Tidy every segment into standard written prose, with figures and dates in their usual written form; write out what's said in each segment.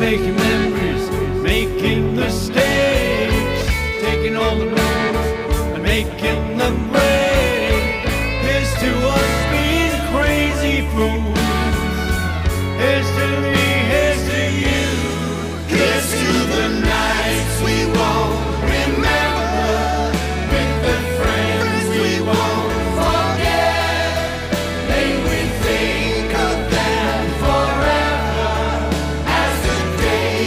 making memories, making mistakes, taking all the rules and making them break. Here's to us being crazy fools. Here's to me, here's to you. Here's to the nights we won't remember, with the friends we won't forget. May we think of them forever as the day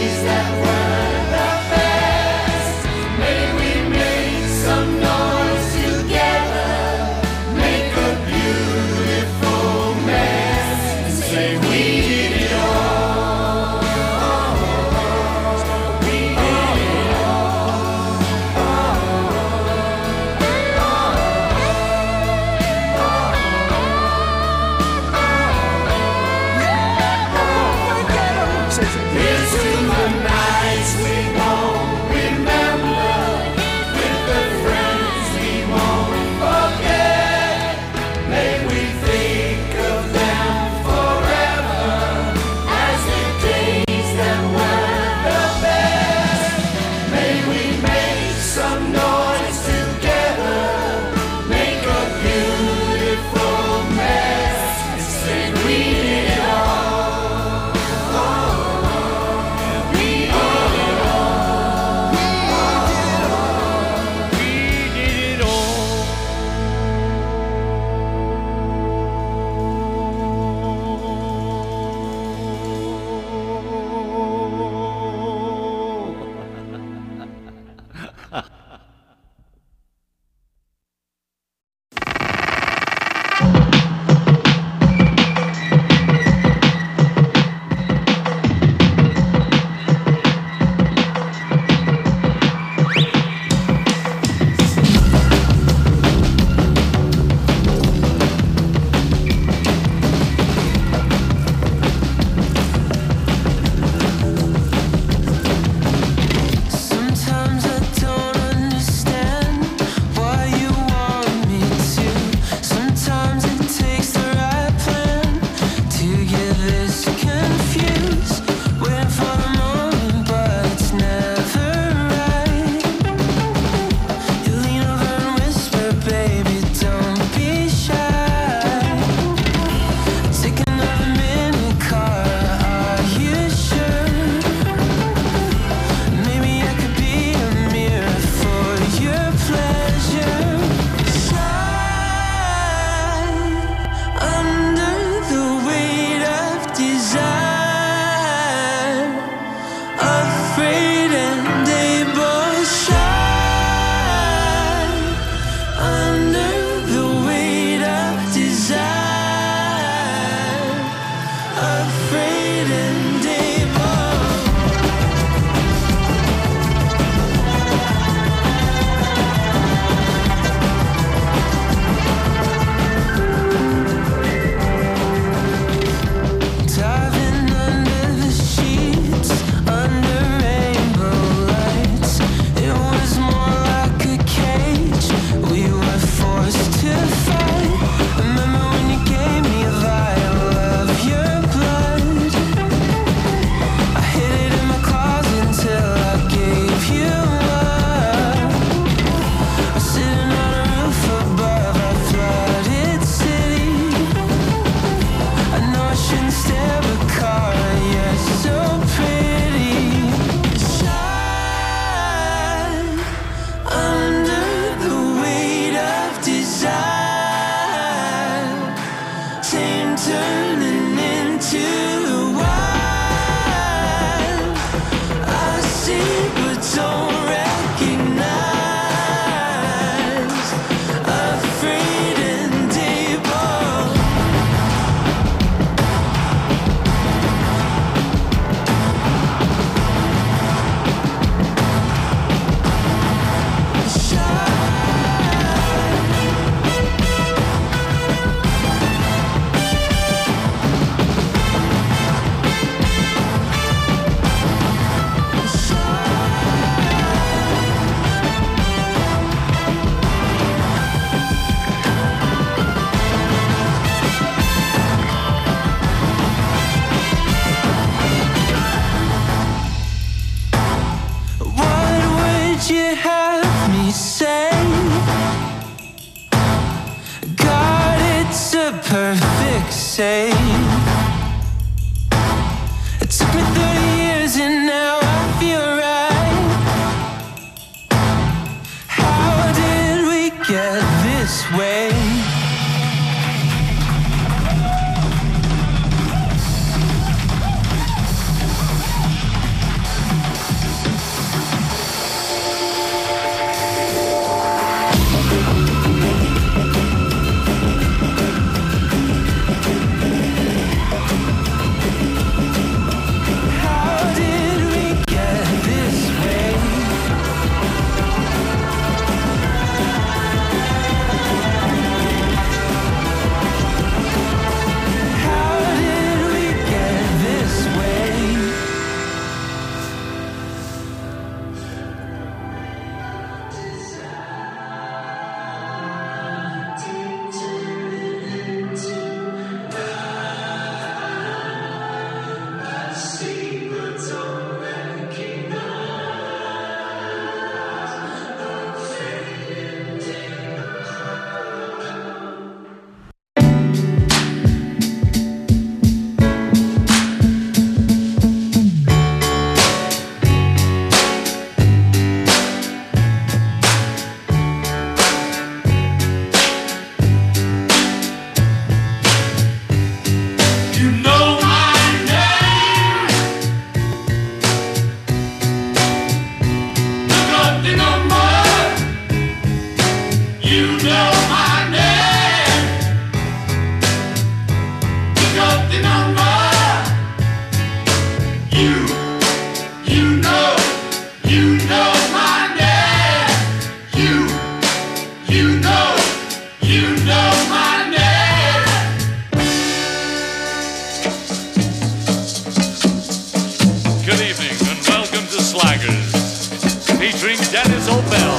featuring Dennis O'Bell.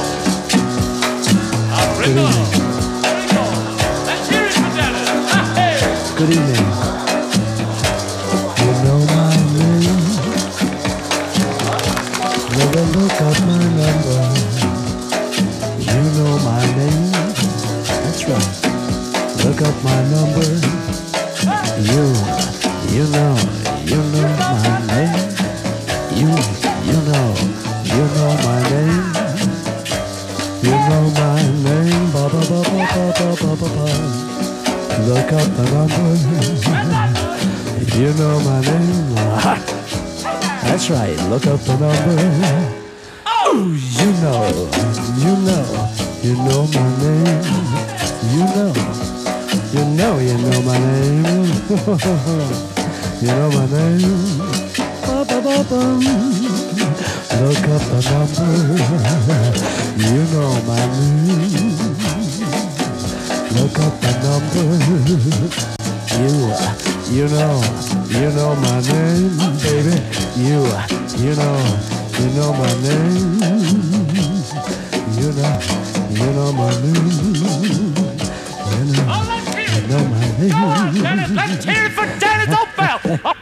Ringo. Let's hear it for Dennis. Hey. Good evening. You know my name. Never look up my number. You know my name. That's right. Look up my number. You know my name. You know my name. You know my name. Ba ba ba ba ba ba ba ba ba. Look up the number. You know my name. That's right. Look up the number. Oh, you know my name. You know my name. You know my name. Ba ba ba ba. Look up the number. You know my name. Look up the number. You know my name, baby. You know my name. You know my name. You know my name. Dennis, let's hear it for Dennis O'Bell.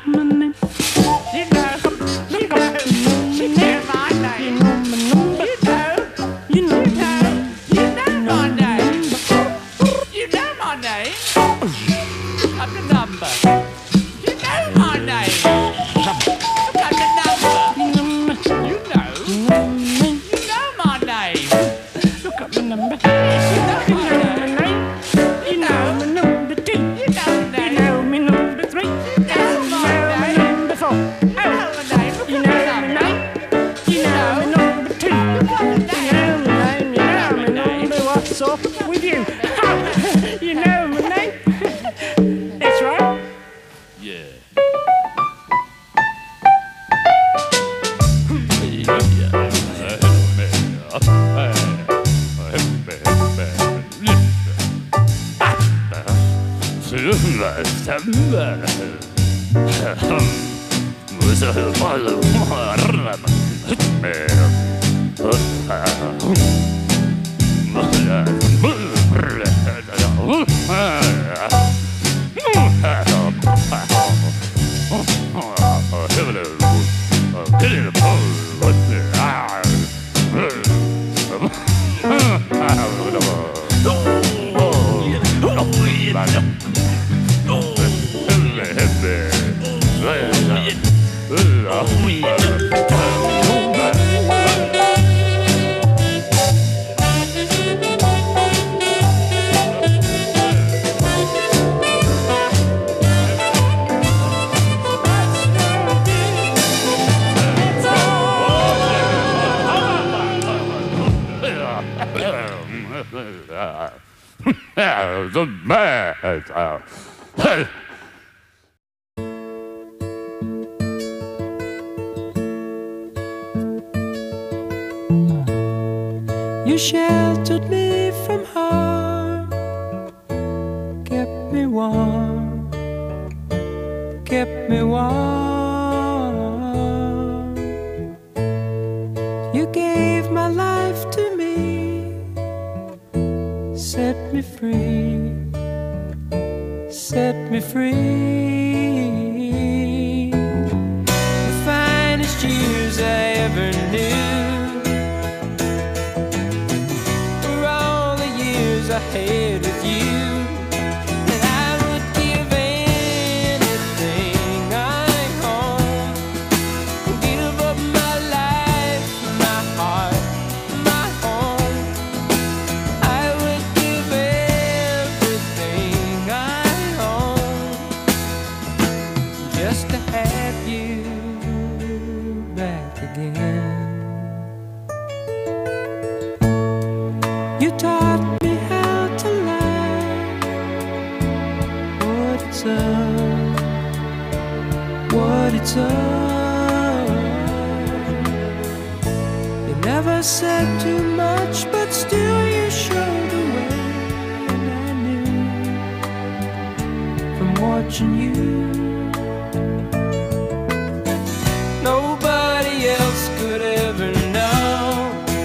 With you, you know my name. That's right. Yeah. The man. You sheltered me from harm, kept me warm, kept me warm. You gave my life to me, set me free, set me free. The finest years I ever knew, I had with you, and I would give anything I own, give up my life, my heart, my home. I would give everything I own just to have you back again. You taught me to laugh, what it's up. You never said too much, but still you showed the way, and I knew from watching you. Nobody else could ever know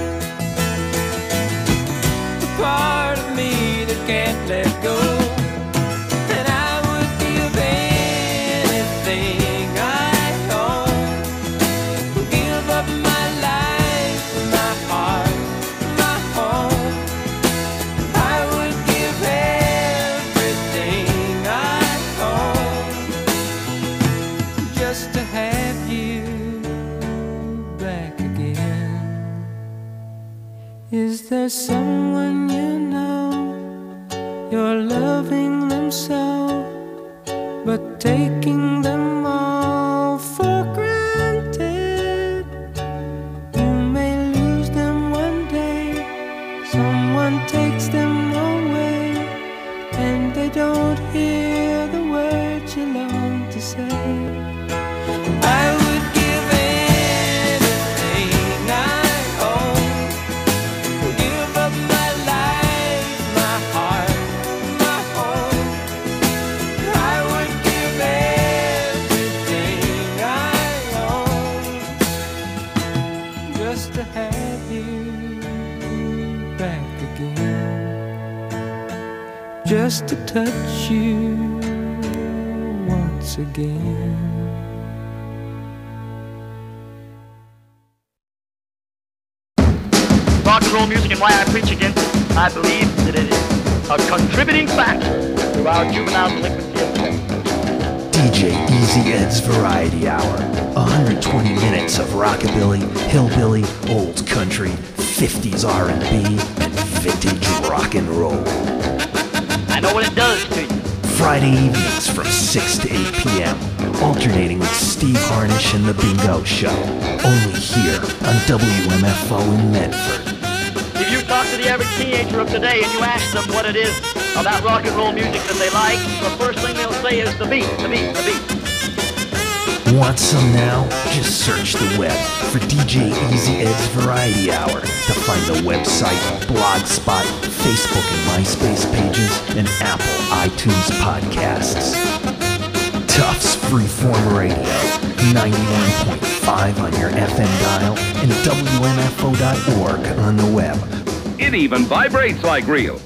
Is there someone you know, you're loving them so, but taking them all for granted? You may lose them one day, someone takes them away, and they don't hear the words you long to say. I would give anything I own, give up my life, my heart, my home. I would give everything I own just to have you back again, just to touch you once again. Rock and roll music and why I preach against it. I believe that it is a contributing factor to our juvenile delinquency of crime. DJ Easy Ed's Variety Hour. 120 minutes of rockabilly, hillbilly, old country, 50s R&B, and vintage rock and roll. I know what it does to you. Friday evenings from 6 to 8 p.m. Alternating with Steve Harnish and The Bingo Show. Only here on WMFO in Medford. If you talk to the average teenager of today and you ask them what it is about rock and roll music that they like, the first thing they'll say is the beat, the beat, the beat. Want some now? Just search the web for DJ Easy Ed's Variety Hour to find the website, Blogspot, Facebook and MySpace pages, and Apple iTunes podcasts. Tufts Freeform Radio, 91.5 on your FM dial and WMFO.org on the web. It even vibrates like real.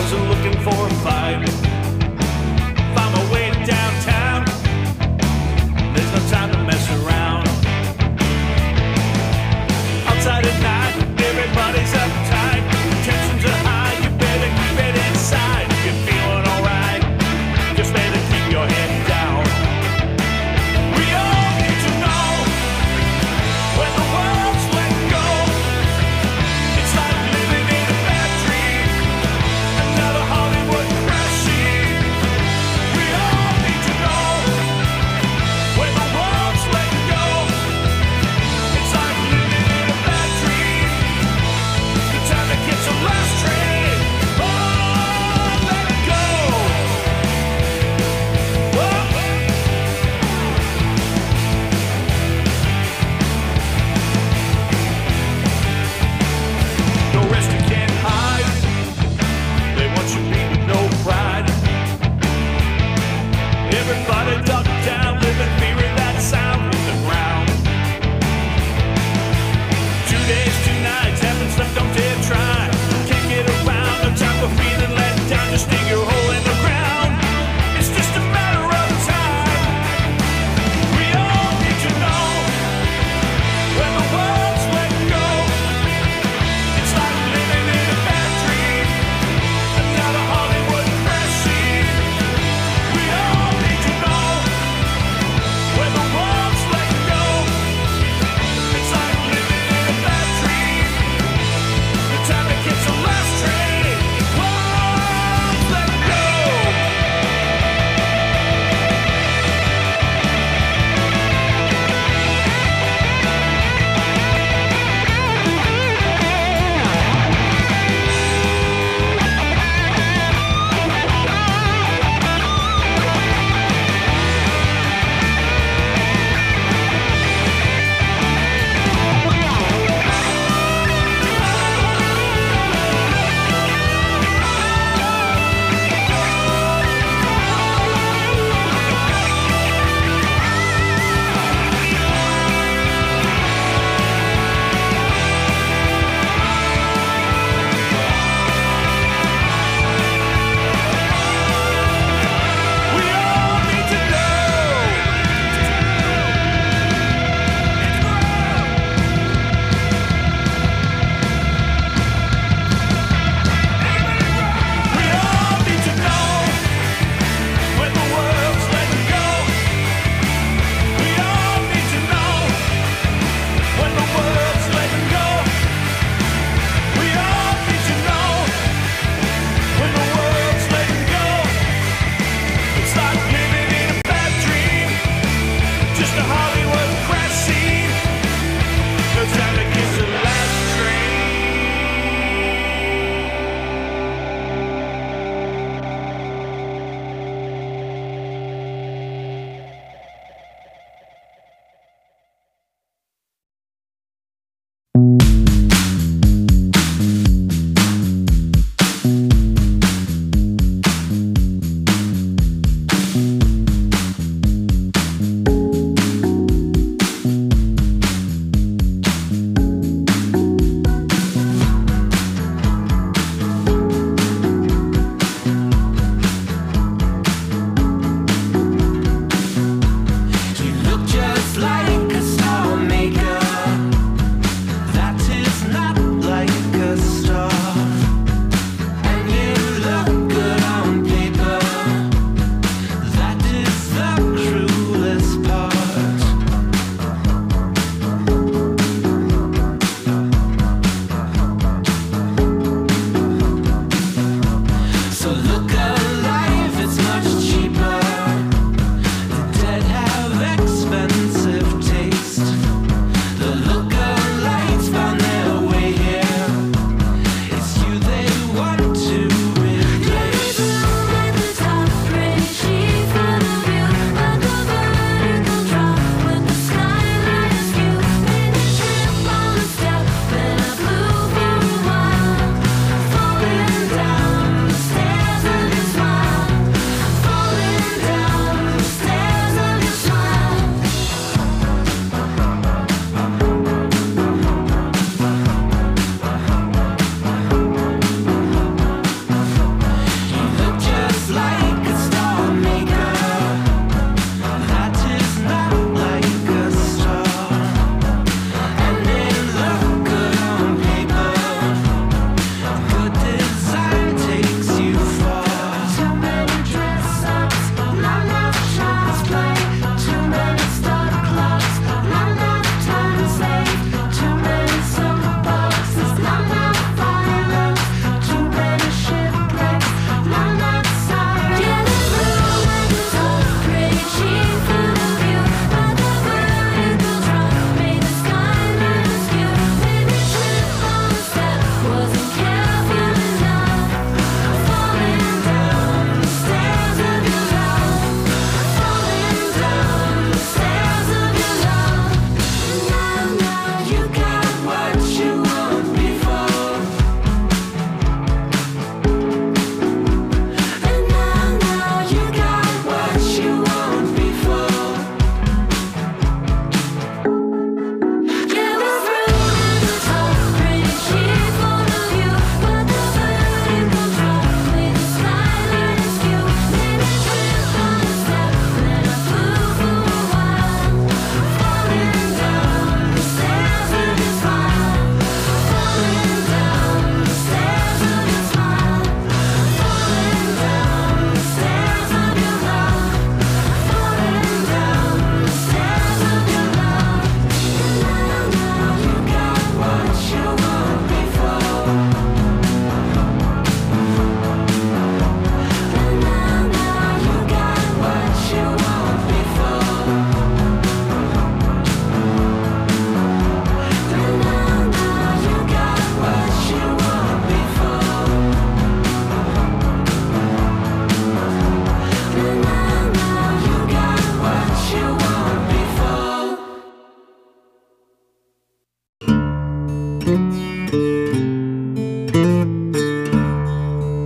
wasn't looking for a fight. Found my way downtown. There's no time to mess around. Outside at night, everybody's uptight. Tensions are high, you better keep it inside. If you're feeling alright, just better keep your head down. We all need to know when the world's let go. It's like living in a bad dream, another Hollywood crash scene. We all need to know when the world's let go. It's like living in a bad dream. The time to catch the last train. Oh, let go. Oh. No rest, you can't hide. They want you beat with no pride. Everybody duck down, live in fear of that sound in the ground. 2 days, 2 nights, having stuff, don't dare try. Can't get around, no time for feeling let down. Just dig your hole in the ground. It's just a matter of time. We all need to know when the world's let go. It's like living in a bad dream, another Hollywood crash scene. We all need to know when the world's let go. It's like living in a bad dream. The time to catch the last train. World's let go. We all need to We all need to know when the world's letting go. We all need to know when the world's letting go. We all need to know when the world's letting go. It's like living in a bad dream, just a Hollywood crash scene. No time to kiss the last train. You look just like a star maker. That is not like a star. And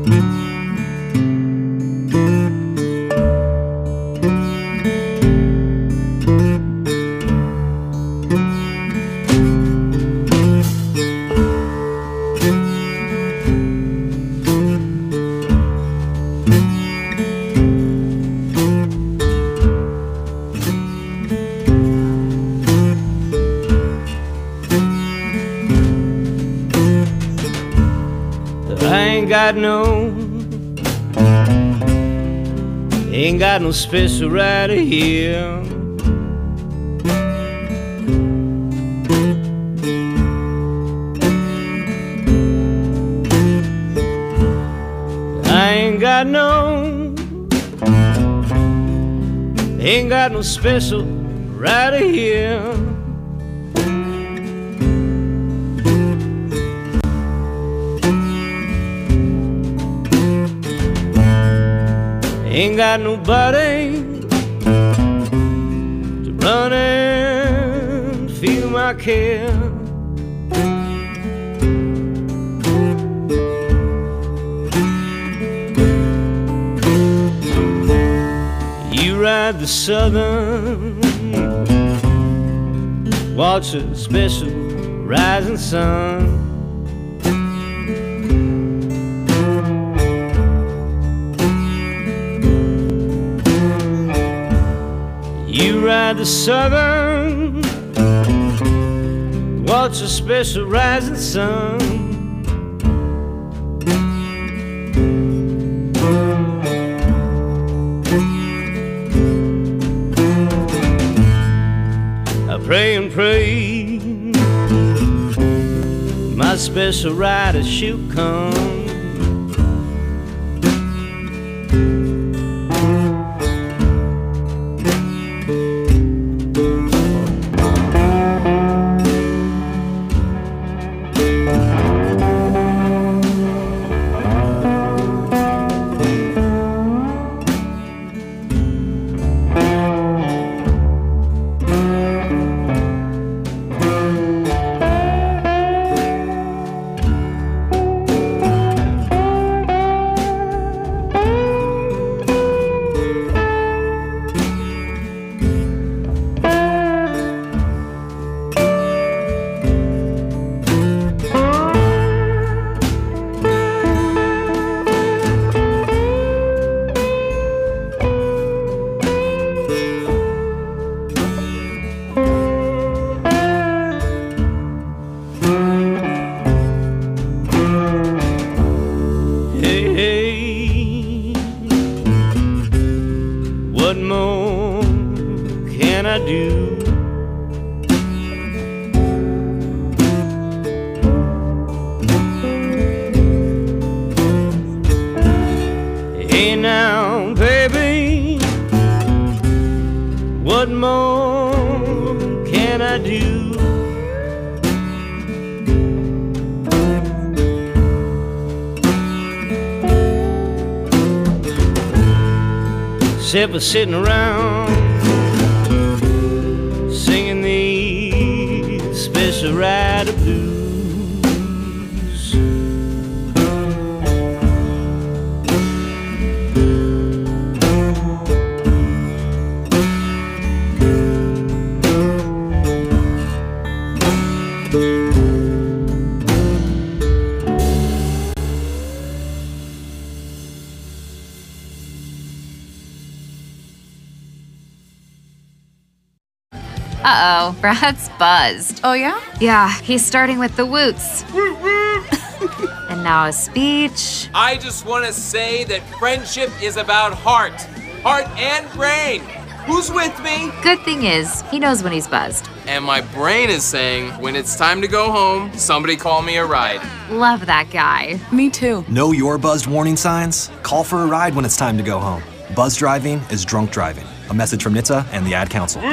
Ain't got no special rider here. I ain't got no special rider here. Ain't got nobody to run and feel my care. You ride the southern, watch a special rising sun. You ride the southern, watch a special rising sun. I pray and pray my special rider she'll come. What more can I do? Hey now, baby, what more can I do? Except for sitting around singing these special rider blues. Uh-oh, Brad's buzzed. Oh, yeah? Yeah, he's starting with the woots. And now a speech. I just want to say that friendship is about heart and brain. Who's with me? Good thing is, he knows when he's buzzed. And my brain is saying, when it's time to go home, somebody call me a ride. Love that guy. Me too. Know your buzzed warning signs? Call for a ride when it's time to go home. Buzz driving is drunk driving. A message from NHTSA and the Ad Council.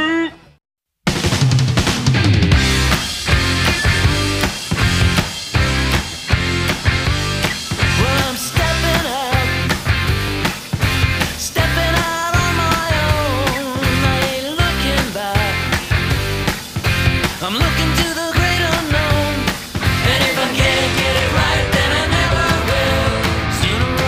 Sooner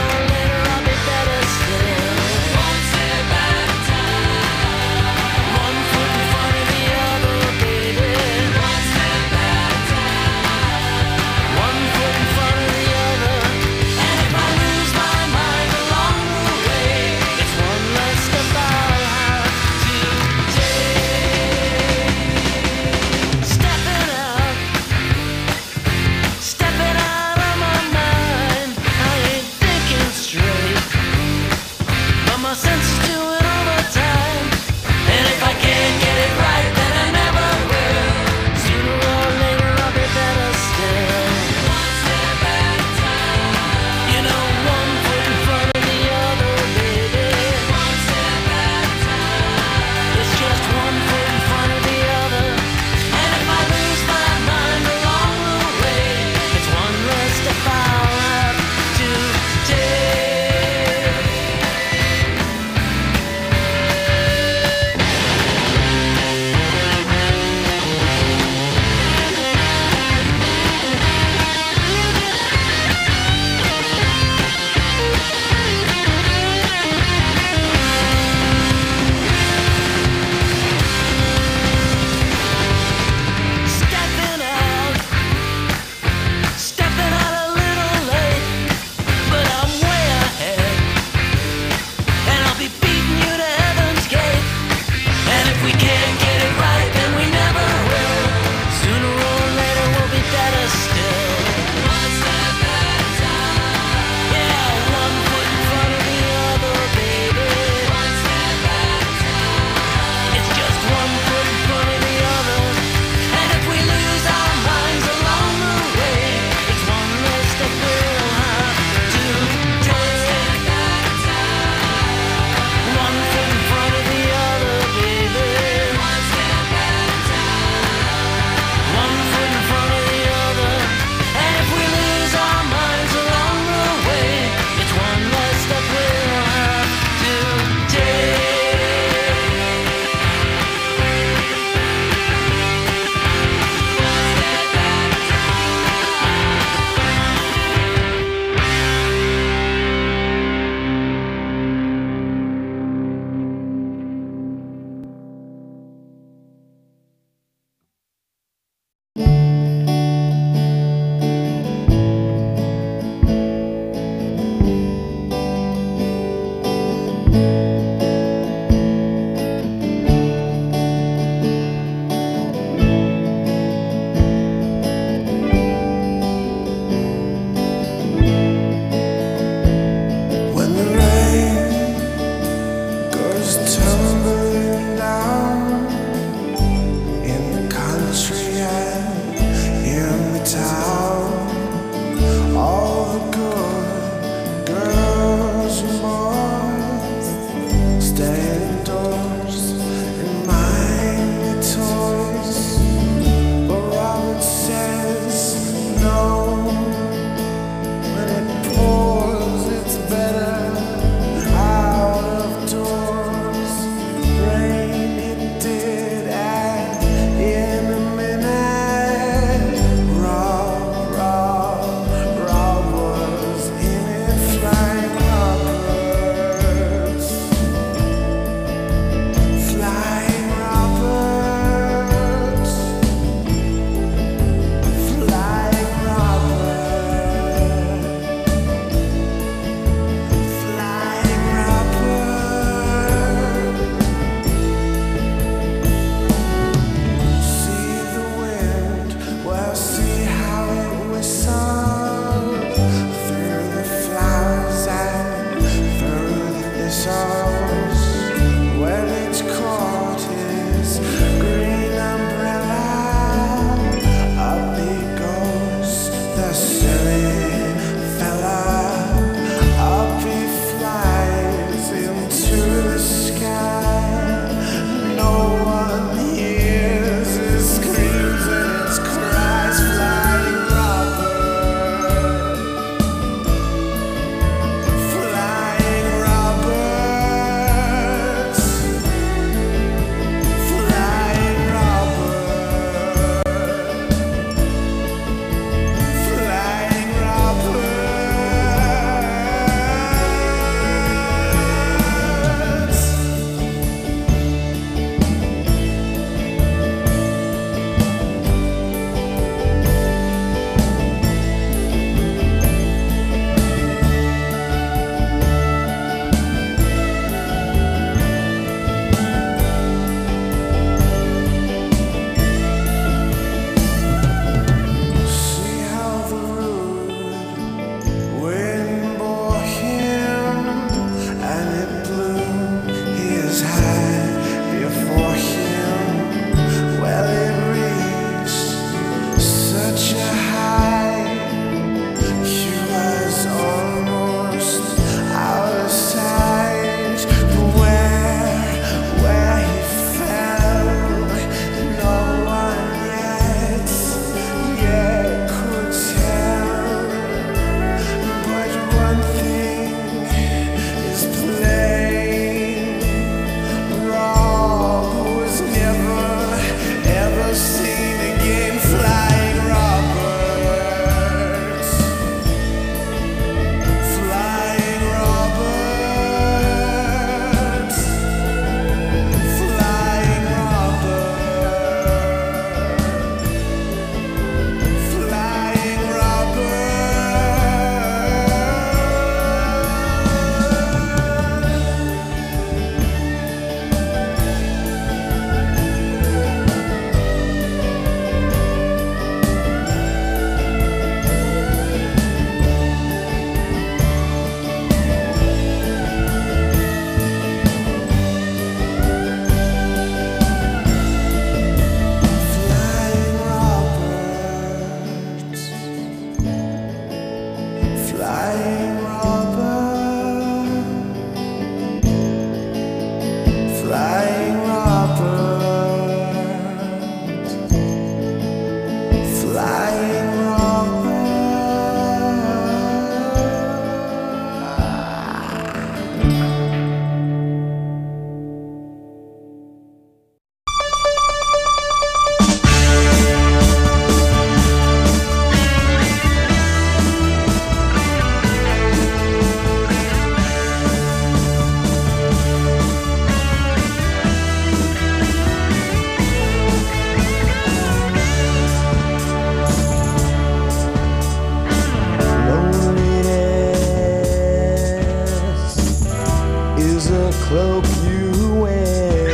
cloak you wear,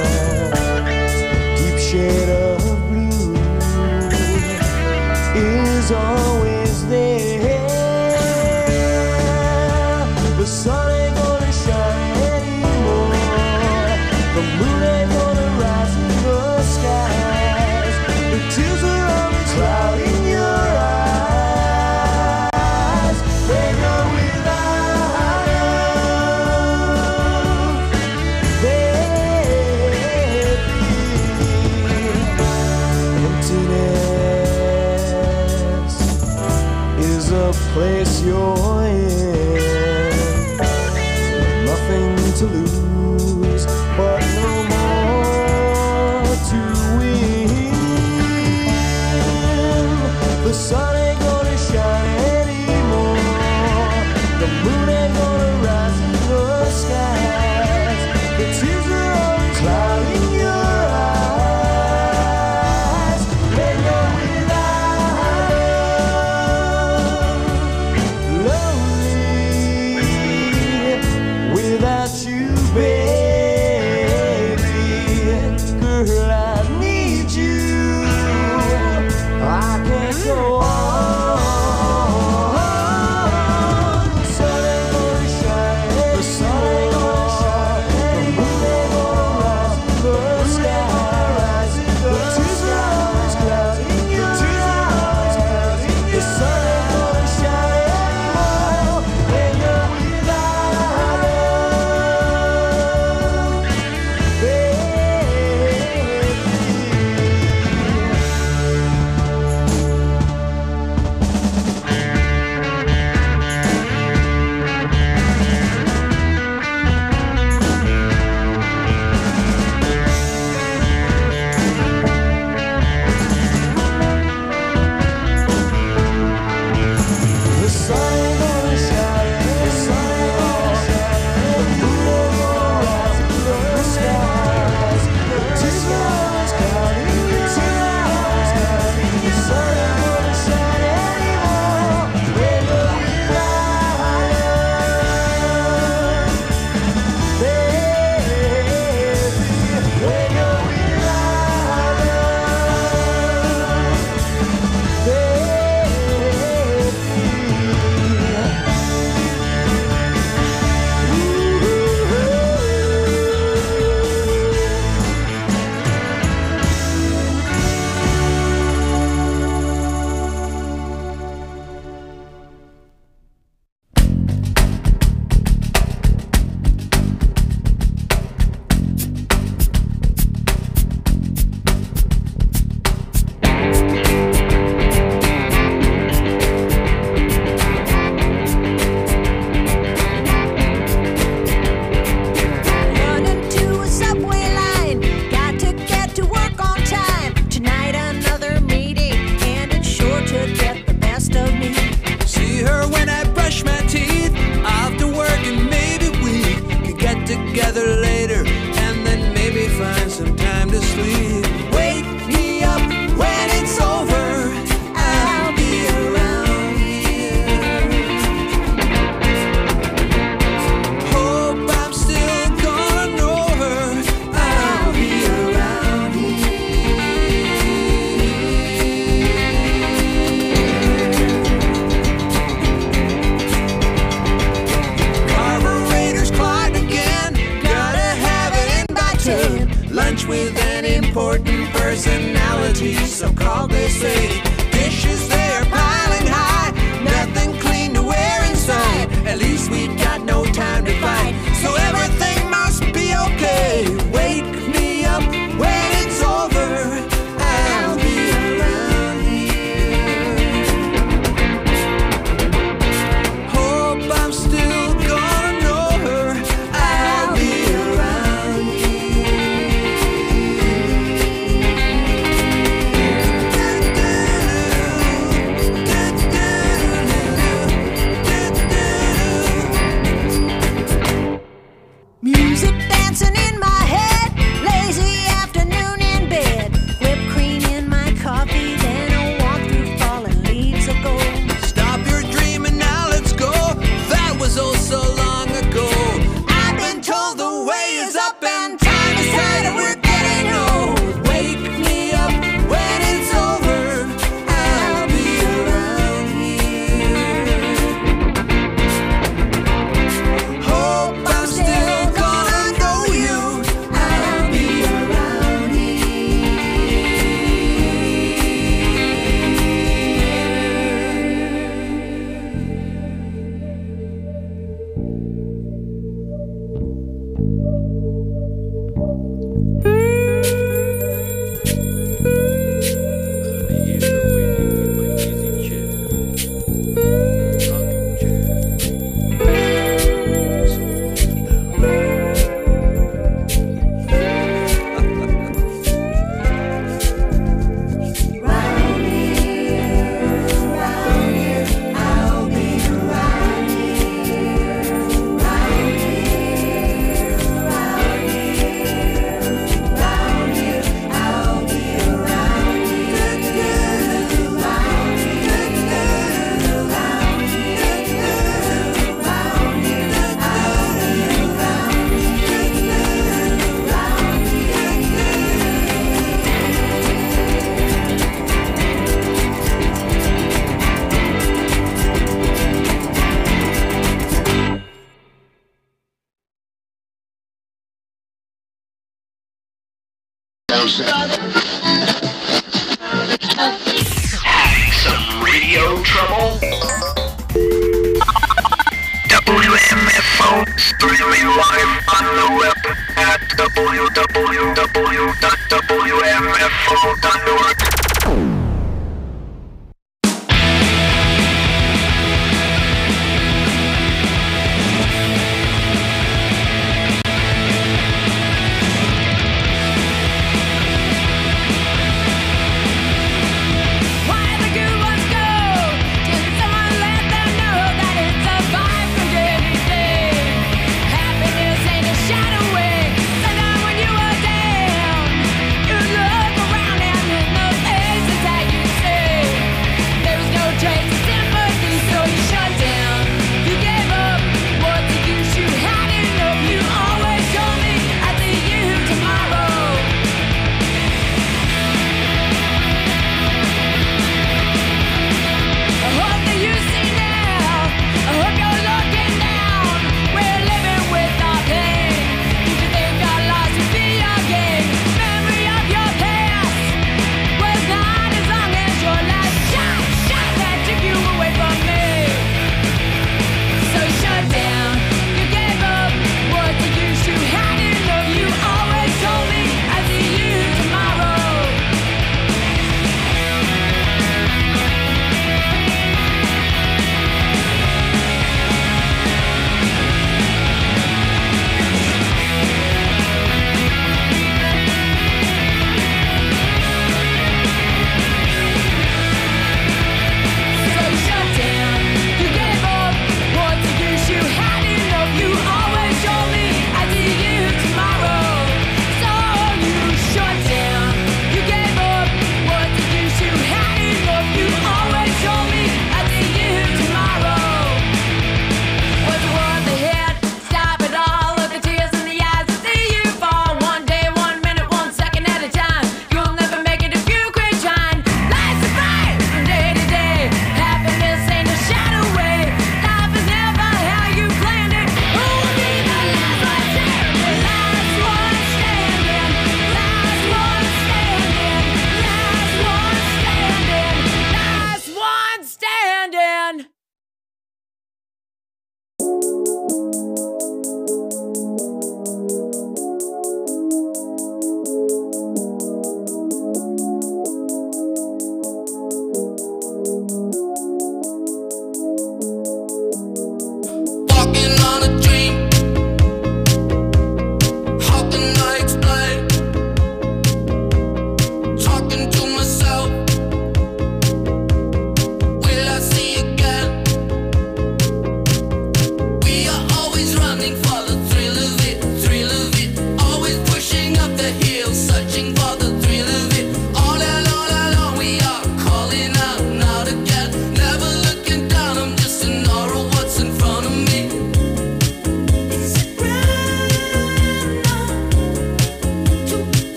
deep shade of blue is always there. The sun ain't gonna shine anymore, the moon ain't gonna rise in the skies, the tears are always clouding your eyes when you're without love, baby. Emptiness is a place you're in, nothing to lose, but no more to win. The sun ain't gonna shine anymore, the moon ain't gonna rise in the skies, the tears are always clouding your eyes when you're without love, lonely without you, baby. Girl, I need you. I can't go on. The sun ain't gonna shine, the sun ain't gonna shine, the moon ain't gonna rise in the skies, the tears are always clouding your eyes. The sun ain't gonna shine anymore when you're without love, baby. The sun ain't gonna shine, the sun ain't gonna shine, the moon ain't gonna rise in the skies, the tears are always clouding your eyes. The sun ain't gonna shine anymore when you're without love, baby. When you're without love, baby. Running to a subway line, got to get to work on time. Tonight another meeting, and it's sure to get the best of me. See her when I brush my teeth after work, and maybe we could get together later and then maybe find some time to sleep. Wake me up when it's over, I'll be around here. Hope I'm still gonna know her, I'll be around Carburetors clogged again, gotta have it in by 10. Lunch with an important personality, so called they say. Dishes there piling high, nothing clean to wear inside. At least we got no time to fight, so everything must be okay. Wake me up when it's over, I'll be around here. Hope I'm still gonna know her, I'll be around here. Having some radio trouble? WMFO streaming live on the web at www.wmfo.org.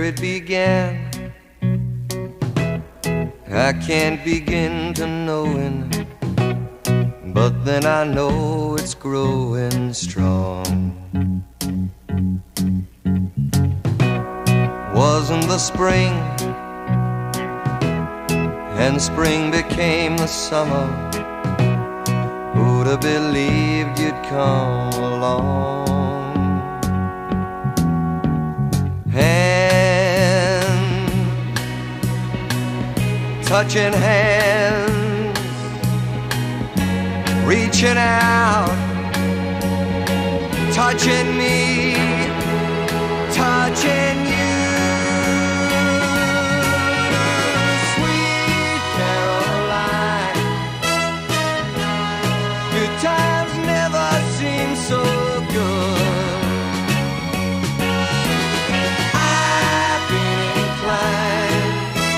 where it began. I can't begin to knowing, but then I know it's growing strong. Wasn't the spring, and spring became the summer. Who'd have believed you'd come along? Hand, touching hands, reaching out, touching me, touching you. Sweet Caroline, good times never seem so good. I've been inclined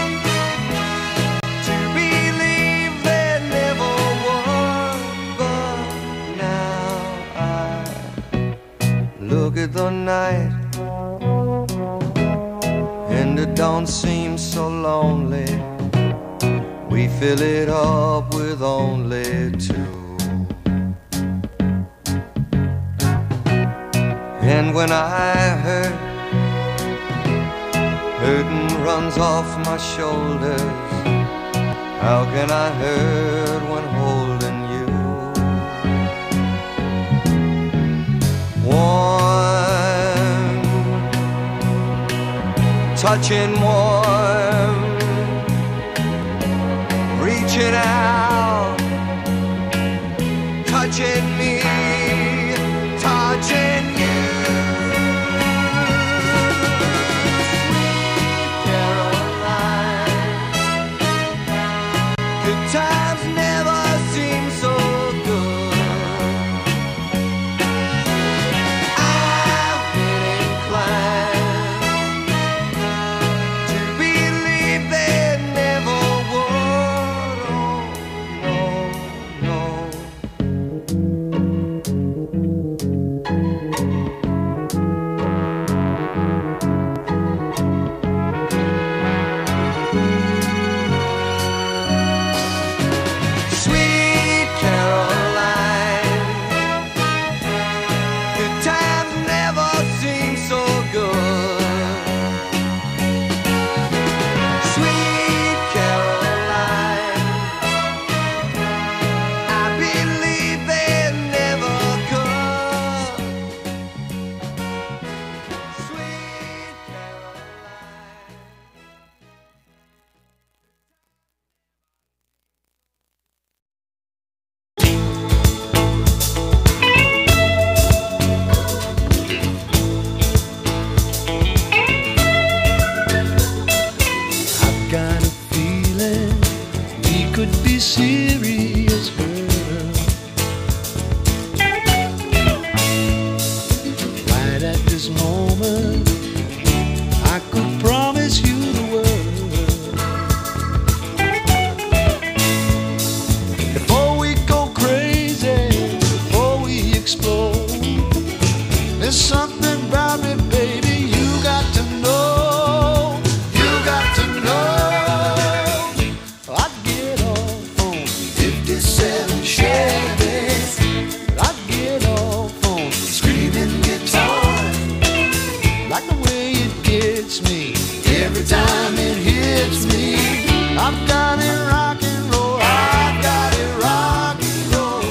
to believe there never was, but now I look at the night and it don't seem so lonely. We fill it up with only two. And when I hurt, hurting runs off my shoulders. How can I hurt when holding you? Warm, touching warm, reaching out, touching me, touching you. Times never seem so good. I've been inclined to believe there never was. Oh, no, Sweet Caroline, good times never seem so good. Sweet Caroline, I believe they never could. Sweet Caroline. I've got a feeling we could be serious, girl. Right at this moment, I could promise you the world. Before we go crazy, before we explode, there's something about me, baby, you got to know. You got to know. I'd get off on 57 Chevys. I'd get off on screaming guitar. Like the way it gets me every time it hits me. I've got it rock and roll. I've got it rock and roll.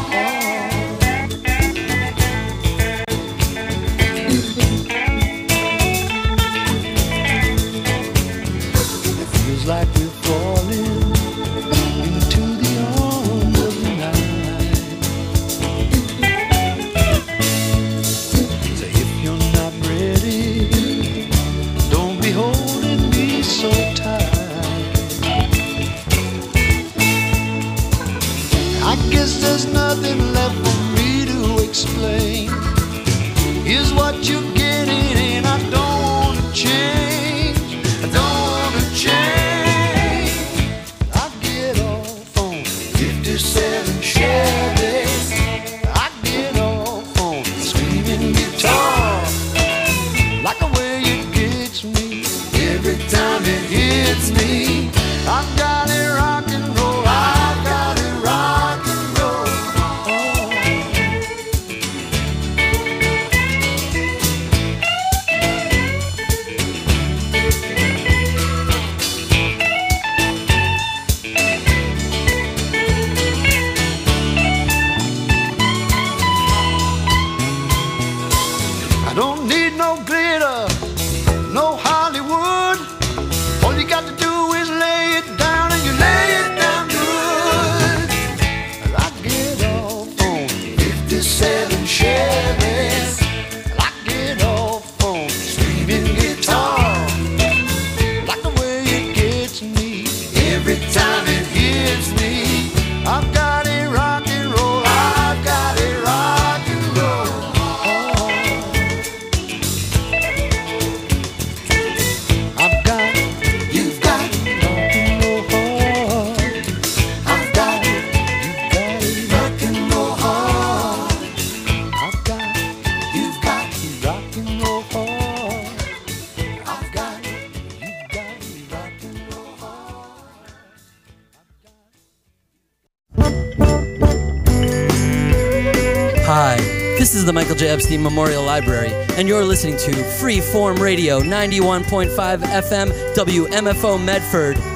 It feels like we're falling into the arms of the night. So if you're not ready, don't be holding me so tight. I guess there's nothing left for me to explain. Here's what you're getting, and I don't wanna change. I don't wanna change. gets me. I've got it rock and roll, I've got it rock and roll. I don't need no glitter, no Hollywood. All you got to do is lay it down, and you lay it down good. I get off on 57 Chevys. I get off on screaming guitar. Like the way it gets me every time it hits me. I've got it rock and roll, I've got it rock and roll. I've got it, you've got it, rock and roll hard. I've got it, you've got it, rock and roll hard. I've got it, you've got it, rock and roll hard. I've got it, you've got it, rock and roll hard. Hi, this is the Michael J. Epstein Memorial Library, and you're listening to Freeform Radio 91.5 FM WMFO Medford.